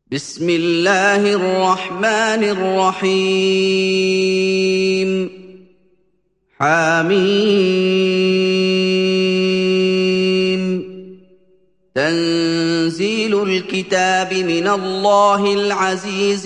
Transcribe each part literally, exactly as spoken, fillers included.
بسم الله الرحمن الرحيم حميم تنزيل الكتاب من الله العزيز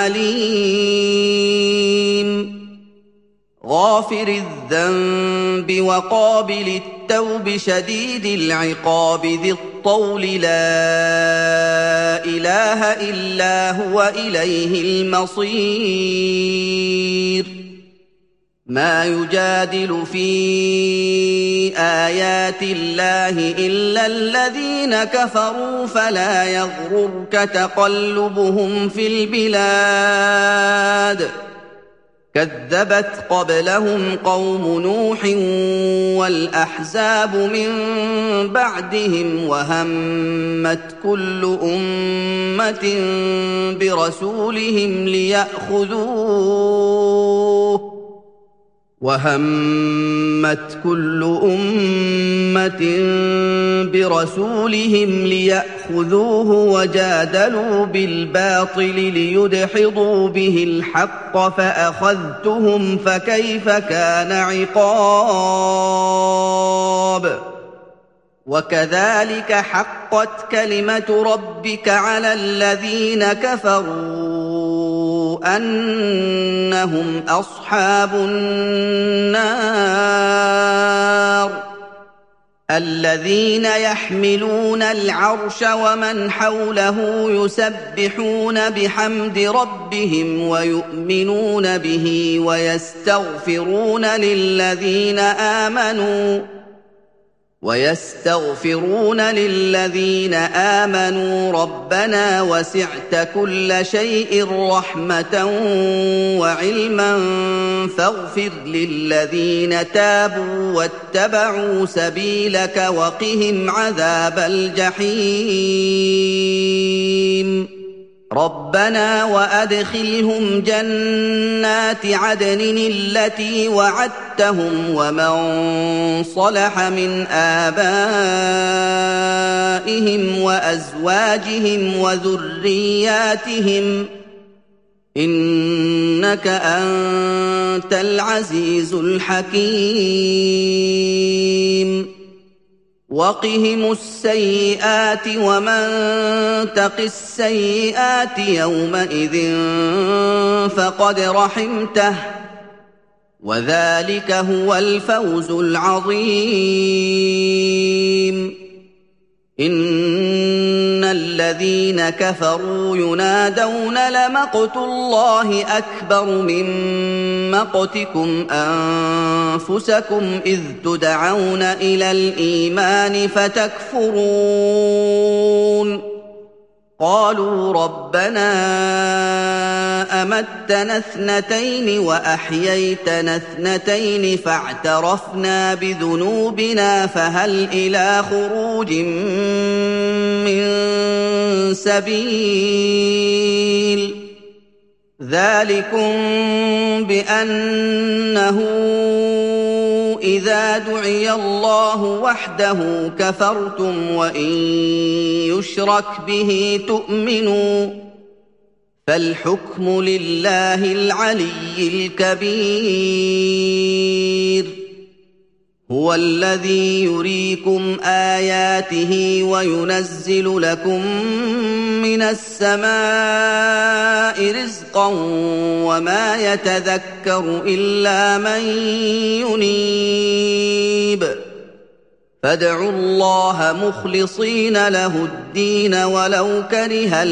العليم غافر الذنب وقابل التوب شديد العقاب ذي الطول لا إله إلا هو إليه المصير ما يجادل في آيات الله إلا الذين كفروا فلا يغررك تقلبهم في البلاد كذبت قبلهم قوم نوح والأحزاب من بعدهم وهمت كل أمة برسولهم ليأخذوه وهمت كل أمة برسولهم ليأخذوه وجادلوا بالباطل ليدحضوا به الحق فأخذتهم فكيف كان عقاب وكذلك حقت كلمة ربك على الذين كفروا أنهم أصحاب النار الذين يحملون العرش ومن حوله يسبحون بحمد ربهم ويؤمنون به ويستغفرون للذين آمنوا ويستغفرون للذين آمنوا ربنا وسعت كل شيء رحمة وعلما فاغفر للذين تابوا واتبعوا سبيلك وقهم عذاب الجحيم ربنا وأدخلهم جنات عدن التي وعدتهم ومن صلح من آبائهم وأزواجهم وذرياتهم إنك أنت العزيز الحكيم وقهم السيئات ومن تق السيئات يومئذ فقد رحمته وذلك هو الفوز العظيم إن الذين كفروا ينادون لمقت الله أكبر من مقتكم أنفسكم إذ تدعون إلى الإيمان فتكفرون قالوا ربنا أمتنا اثنتين وأحييتنا اثنتين فاعترفنا بذنوبنا فهل إلى خروج من سبيل ذلكم بأنه إذا دعي الله وحده كفرتم وإن يشرك به تؤمنوا فالحكم لله العلي الكبير هو الذي يريكم آياته وينزل لكم من السماء رزقا وما يتذكر إلا من ينيب فادعوا الله مخلصين له الدين ولو كره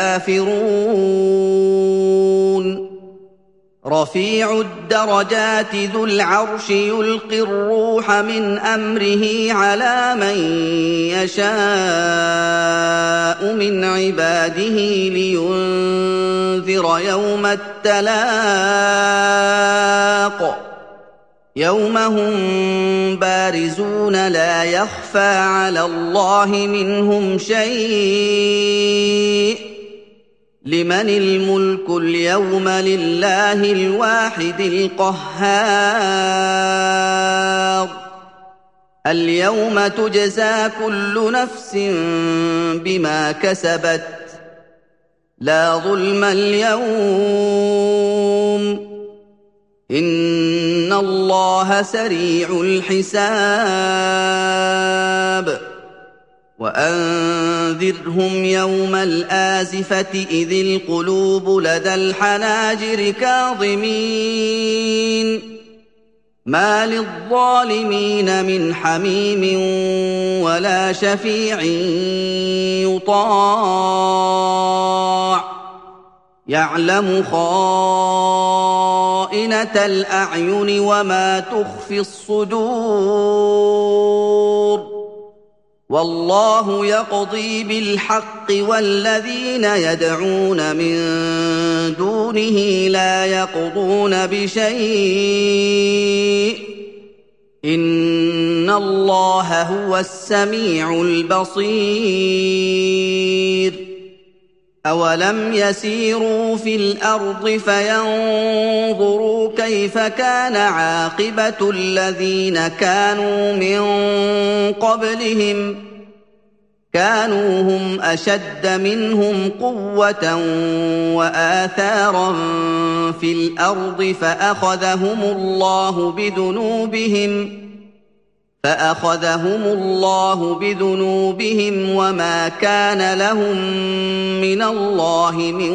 الكافرون رفيع الدرجات ذو العرش يلقي الروح من أمره على من يشاء من عباده لينذر يوم التلاق يوم هم بارزون لا يخفى على الله منهم شيء لمن الملك اليوم لله الواحد القهار اليوم تجزى كل نفس بما كسبت لا ظلم اليوم إن الله سريع الحساب وأنذرهم يوم الآزفة إذ القلوب لدى الحناجر كاظمين ما للظالمين من حميم ولا شفيع يطاع يعلم خائنة الأعين وما تخفي الصدور والله يقضي بالحق والذين يدعون من دونه لا يقضون بشيء إن الله هو السميع البصير أولم يسيروا في الأرض فينظروا كيف كان عاقبة الذين كانوا من قبلهم كانوا هم أشد منهم قوة وآثارا في الأرض فأخذهم الله بذنوبهم فأخذهم الله بذنوبهم وما كان لهم من الله من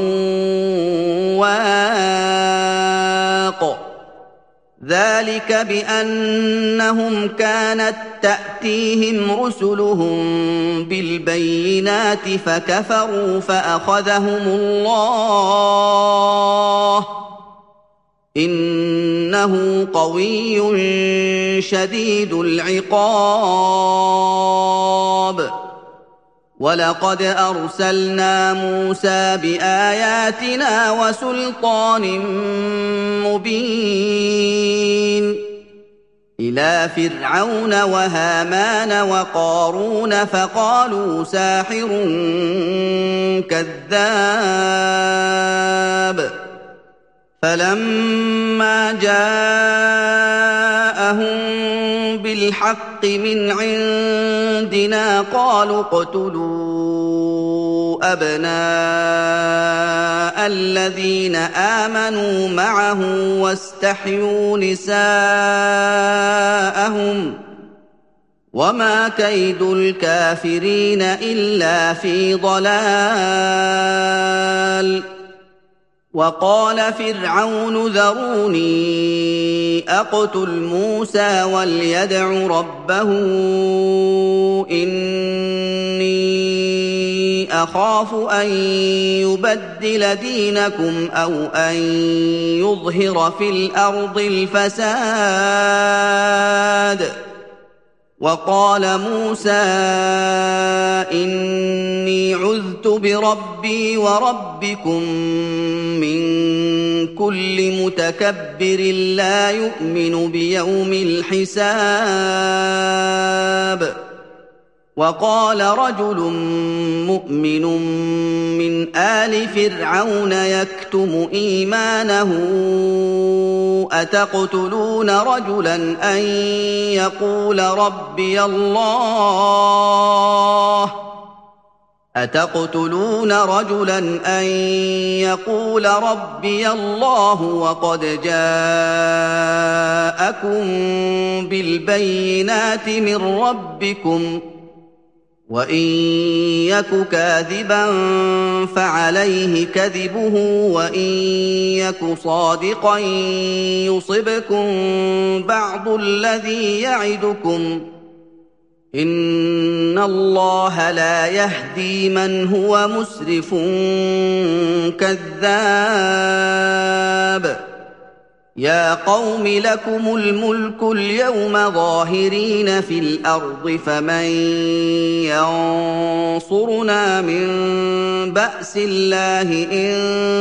واق ذلك بأنهم كانت تأتيهم رسلهم بالبينات فكفروا فأخذهم الله إنه قوي شديد العقاب ولقد أرسلنا موسى بآياتنا وسلطان مبين إلى فرعون وهامان وقارون فقالوا ساحر كذاب فلما جاءهم بالحق من عندنا قالوا اقتلوا أبناء الذين آمنوا معه واستحيوا نساءهم وما كيد الكافرين إلا في ضلال وقال فرعون ذروني أقتل موسى وليدع ربه إني أخاف أن يبدل دينكم أو أن يظهر في الأرض الفساد وقال موسى إني عذت بربي وربكم من كل متكبر لا يؤمن بيوم الحساب وقال رجل مؤمن من آل فرعون يكتم إيمانه أتقتلون رجلا أن يقول ربي الله أتقتلون رجلا أن يقول ربي الله وقد جاءكم بالبينات من ربكم وإن يك كاذبا فعليه كذبه وإن يك صادقا يصبكم بعض الذي يعدكم إن الله لا يهدي من هو مسرف كذاب يا قوم لكم الملك اليوم ظاهرين في الأرض فمن ينصرنا من بأس الله إن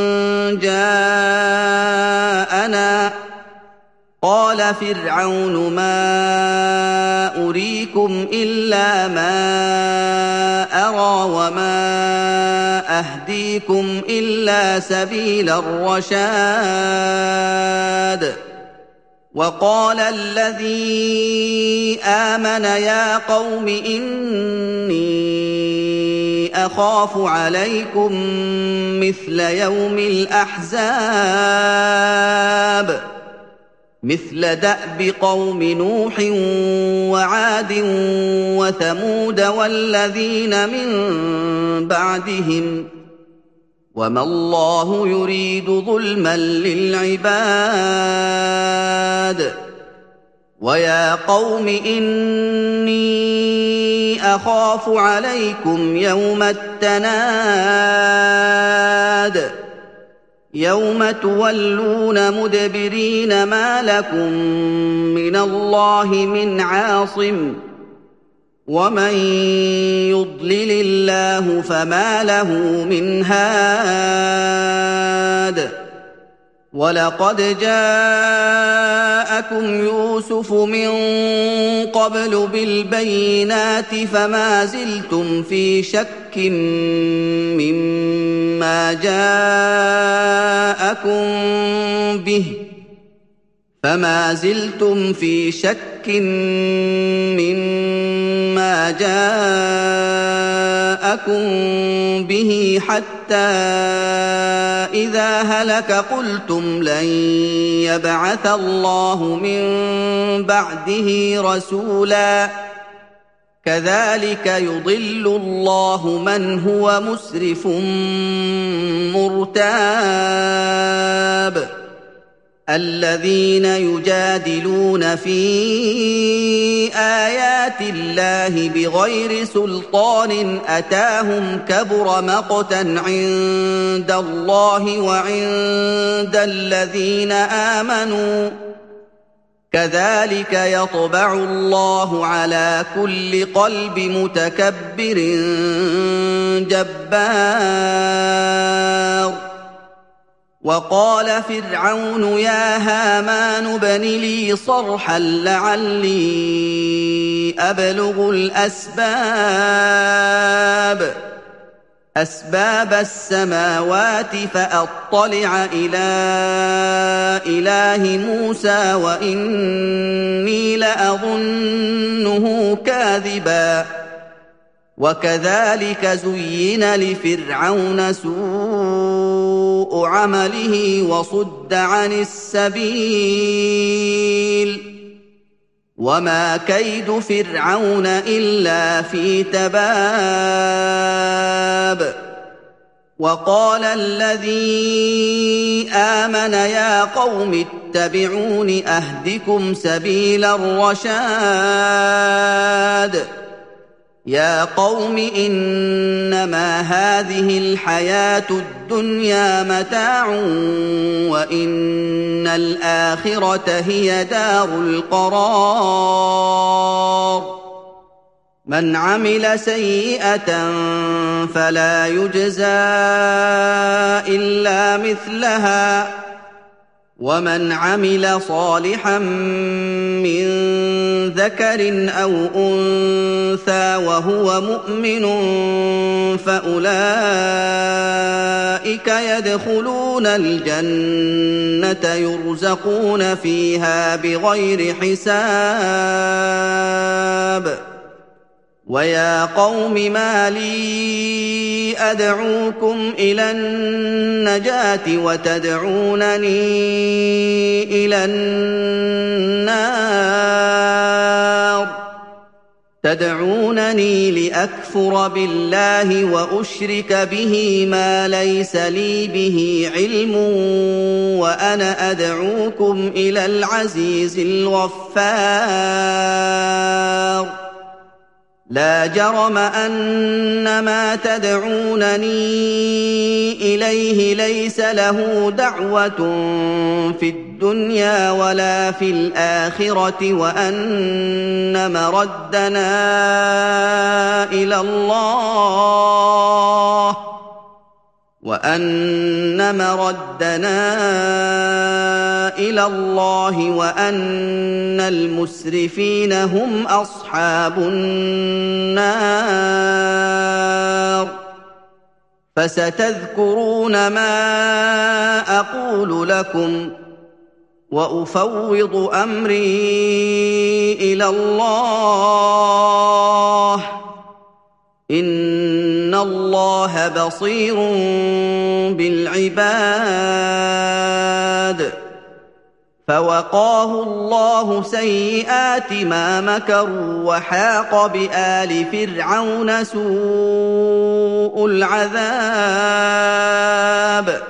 جاءنا قال فرعون ما أريكم إلا ما أرى وما أهديكم إلا سبيل الرشاد وقال الذي آمن يا قوم إني أخاف عليكم مثل يوم الأحزاب مثل دأب قوم نوح وعاد وثمود والذين من بعدهم وما الله يريد ظلما للعباد ويا قوم إني أخاف عليكم يوم التناد يوم تولون مدبرين ما لكم من الله من عاصم ومن يضلل الله فما له من هاد ولقد جاءكم يوسف من قبل بالبينات فما زلتم في شك مما جاءكم به فما زلتم في شك مما جاءكم به حتى إذا هلك قلتم لن يبعث الله من بعده رسولا كذلك يضل الله من هو مسرف مرتاب الذين يجادلون في آيات الله بغير سلطان أتاهم كبر مقتا عند الله وعند الذين آمنوا كذلك يطبع الله على كل قلب متكبر جبار وقال فرعون يا هامان ابن لي صرحا لعلي أبلغ الأسباب أسباب السماوات فأطلع إلى إله موسى وإني لأظنه كاذبا وكذلك زين لفرعون سوء عمله وصد عن السبيل وما كيد فرعون إلا في تباب وقال الذي آمن يا قوم اتبعون أهدكم سبيل الرشاد يا قوم إنما هذه الحياة الدنيا متاع وإن الآخرة هي دار القرار من عمل سيئة فلا يجزى إلا مثلها ومن عمل صالحا من ذكر أو أنثى وهو مؤمن فأولئك يدخلون الجنة يرزقون فيها بغير حساب ويا قوم ما لي أدعوكم إلى النجاة وتدعونني إلى النار تدعونني لأكفر بالله وأشرك به ما ليس لي به علم وأنا أدعوكم إلى العزيز الغفار لا جرم أن ما تدعونني إليه ليس له دعوة في الدنيا ولا في الآخرة وأن مردنا إلى الله وأن مردنا إلى الله وأن المسرفين هم أصحاب النار فستذكرون ما أقول لكم وأفوض أمري إلى الله إن الله بصير بالعباد فوقاه الله سيئات ما مكروا وحاق بآل فرعون سوء العذاب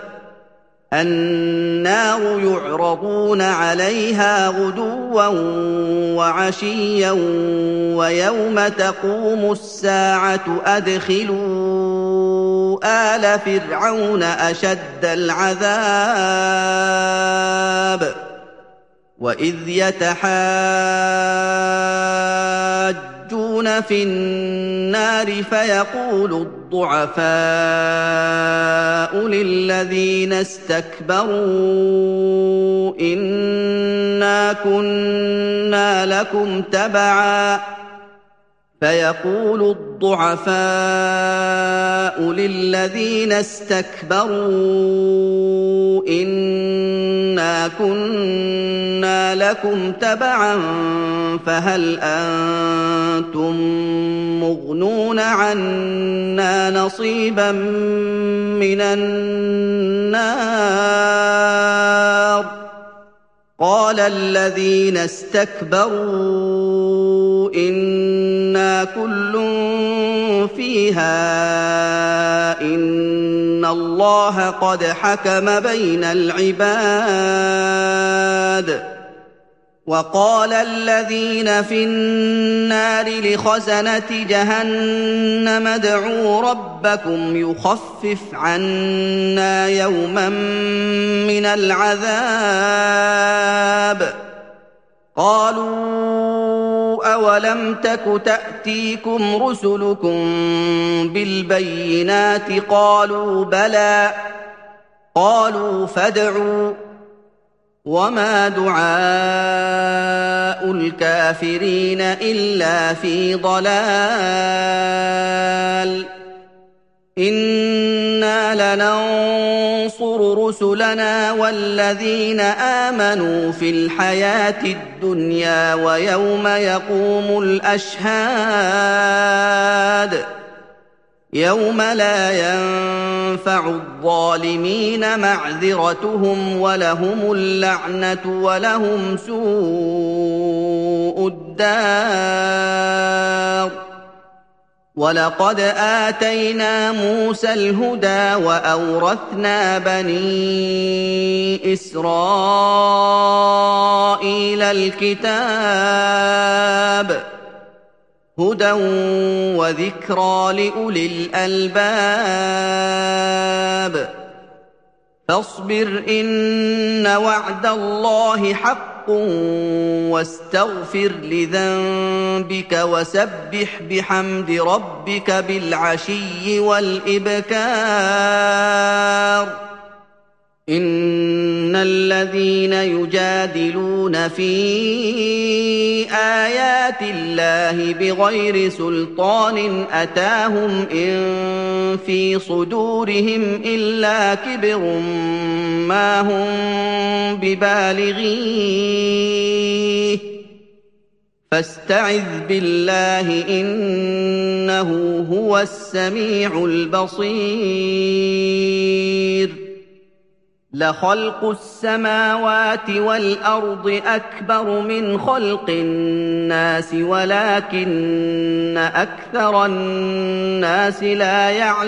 النار يعرضون عليها غدوا وعشيا ويوم تقوم الساعة أدخلوا آل فرعون أشد العذاب وإذ يتحاجون في النار فيقول الضعفاء للذين استكبروا إنا كنا لكم تبعا فيقول الضعفاء للذين استكبروا إنا كنا لكم تبعا فهل أنتم مغنون عنا نصيبا من النار قال الذين استكبروا إنا كل فيها إن الله قد حكم بين العباد وقال الذين في النار لخزنة جهنم ادعوا ربكم يخفف عنا يوما من العذاب قالوا أولم تك تأتيكم رسلكم بالبينات قالوا بلى قالوا فادعوا وما دعاء الكافرين إلا في ضلال إنا لننصر رسلنا والذين آمنوا في الحياة الدنيا ويوم يقوم الأشهاد يوم لا ينفع الظالمين معذرتهم ولهم اللعنة ولهم سوء الدار ولقد آتينا موسى الهدى وأورثنا بني إسرائيل الكتاب هدى وذكرى لأولي الألباب فاصبر إن وعد الله حق واستغفر لذنبك وسبح بحمد ربك بالعشي والإبكار إن الذين يجادلون في آيات الله بغير سلطان أتاهم إن في صدورهم إلا كبر ما هم ببالغيه فاستعذ بالله إنه هو السميع البصير لخلق السماوات والأرض أكبر من خلق الناس ولكن أكثر الناس لا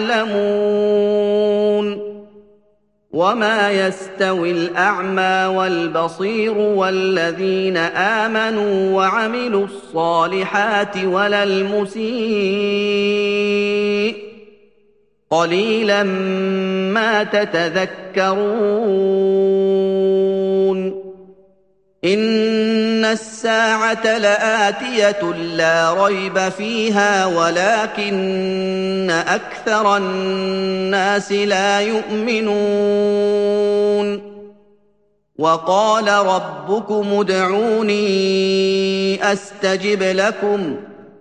يعلمون وما يستوي الأعمى والبصير والذين آمنوا وعملوا الصالحات ولا المسيء قليلا ما تتذكرون إن الساعة لآتية لا ريب فيها ولكن أكثر الناس لا يؤمنون وقال ربكم ادعوني أستجب لكم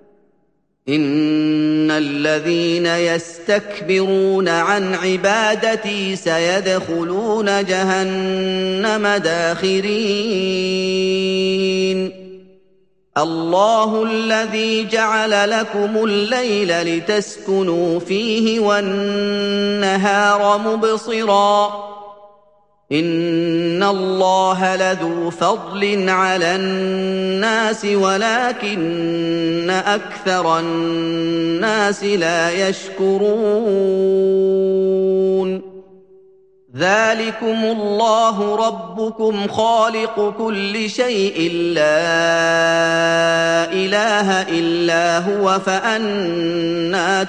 إن الذين يستكبرون عن عبادتي سيدخلون جهنم داخرين الله الذي جعل لكم الليل لتسكنوا فيه والنهار مبصرا إن الله لذو فضل على الناس ولكن أكثر الناس لا يشكرون ذلكم الله ربكم خالق كل شيء لا إله إلا هو فأنى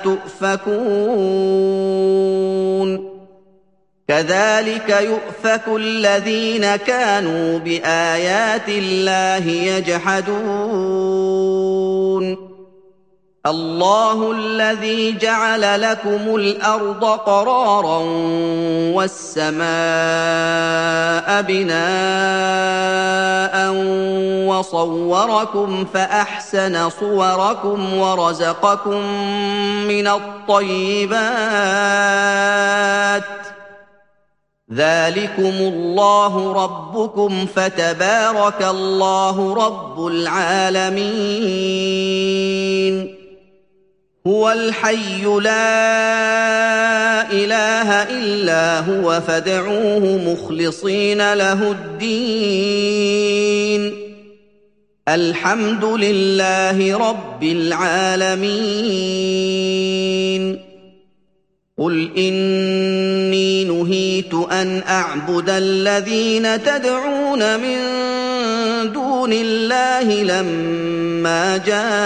تؤفكون كذلك يؤفك الذين كانوا بآيات الله يجحدون الله الذي جعل لكم الأرض قرارا والسماء بناء وصوركم فأحسن صوركم ورزقكم من الطيبات ذلكم الله ربكم فتبارك الله رب العالمين هو الحي لا إله إلا هو فادعوه مخلصين له الدين الحمد لله رب العالمين قل إني نهيت أن أعبد الذين تدعون من دون الله لما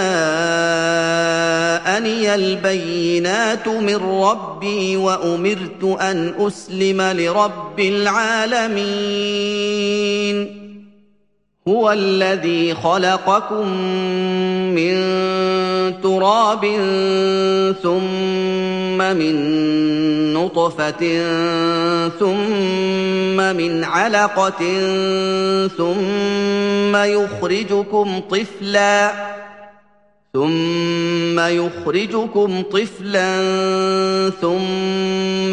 جاءني البينات من ربي وأمرت أن أسلم لرب العالمين هو الذي خلقكم من تراب ثم من نطفة ثم من علقة ثم يخرجكم طفلا ثم يخرجكم طفلا ثم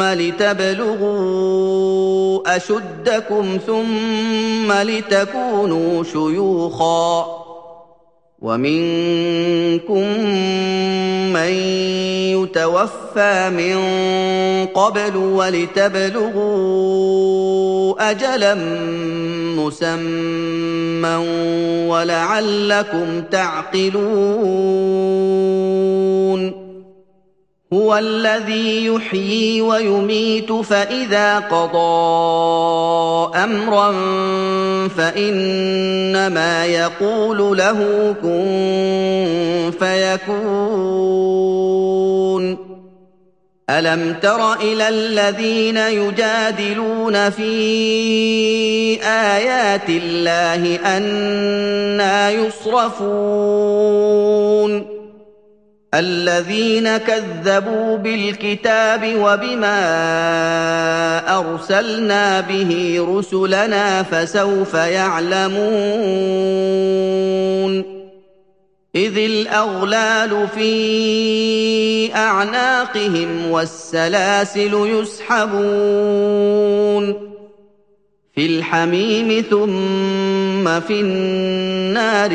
لتبلغوا أشدكم ثم لتكونوا شيوخا ومنكم من يتوفى من قبل ولتبلغوا أجلا مسمى ولعلكم تعقلون هو الذي يحيي ويميت فإذا قضى أمرا فإنما يقول له كن فيكون ألم تر إلى الذين يجادلون في آيات الله أنى يصرفون الذين كذبوا بالكتاب وبما أرسلنا به رسلنا فسوف يعلمون إذ الأغلال في أعناقهم والسلاسل يسحبون في الحميم ثم في النار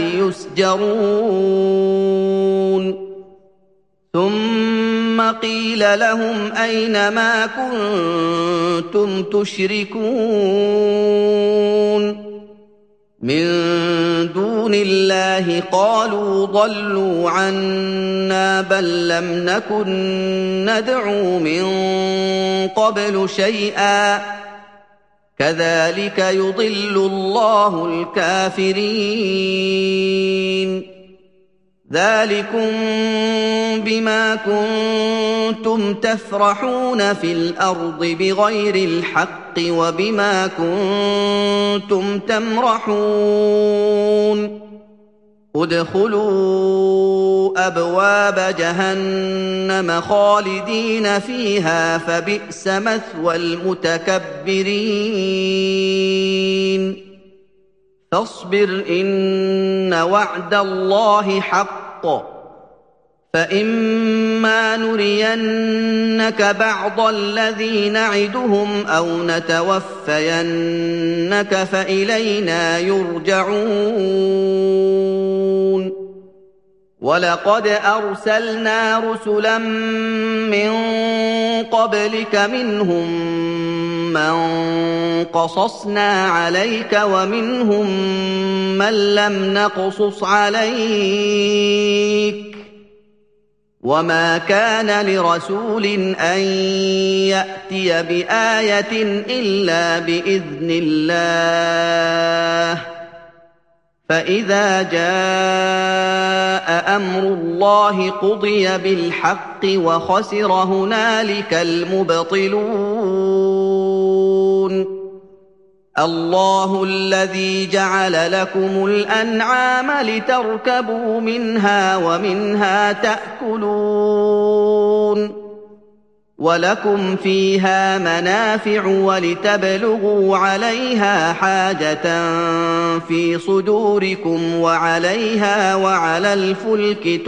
يسجرون ثم قيل لهم أين ما كنتم تشركون من دون الله قالوا ضلوا عنا بل لم نكن ندعو من قبل شيئا كذلك يضل الله الكافرين ذلكم بما كنتم تفرحون في الأرض بغير الحق وبما كنتم تمرحون ادخلوا أبواب جهنم خالدين فيها فبئس مثوى المتكبرين فاصبر إن وعد الله حق فإما نرينك بعض الذي نعدهم أو نتوفينك فإلينا يرجعون ولقد أرسلنا رسلا من قبلك منهم من قصصنا عليك ومنهم من لم نقصص عليك وما كان لرسول أن يأتي بآية إلا بإذن الله فإذا جاء أمر الله قضي بالحق وخسر هنالك المبطلون الله الذي جعل لكم الأنعام لتركبوا منها ومنها تأكلون ولكم فيها منافع ولتبلغوا عليها حاجة في صدوركم وعليها وعلى الفلك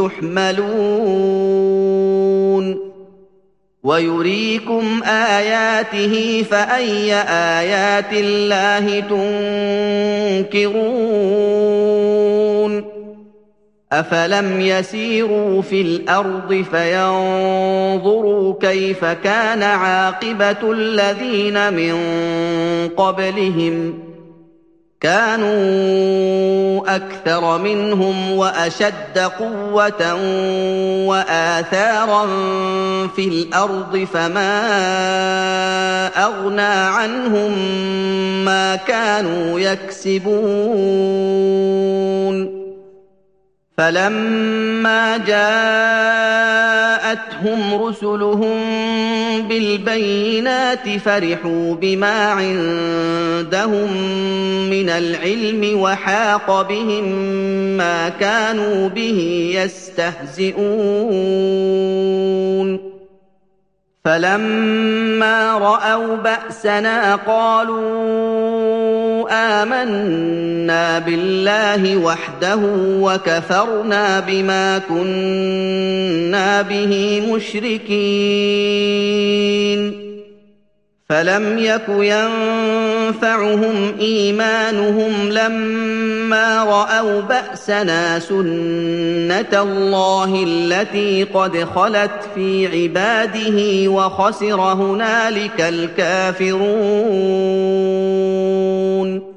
تحملون ويريكم آياته فأي آيات الله تنكرون أفلم يسيروا في الأرض فينظروا كيف كان عاقبة الذين من قبلهم كانوا أكثر منهم وأشد قوة وآثارا في الأرض فما أغنى عنهم ما كانوا يكسبون فلما جاءتهم رسلهم بالبينات فرحوا بما عندهم من العلم وحاق بهم ما كانوا به يستهزئون فلما رأوا بأسنا قالوا آمنا بالله وحده وكفرنا بما كنا به مشركين فلم يك ينفعهم إيمانهم لما رأوا بأسنا سنة الله التي قد خلت في عباده وخسر هنالك الكافرون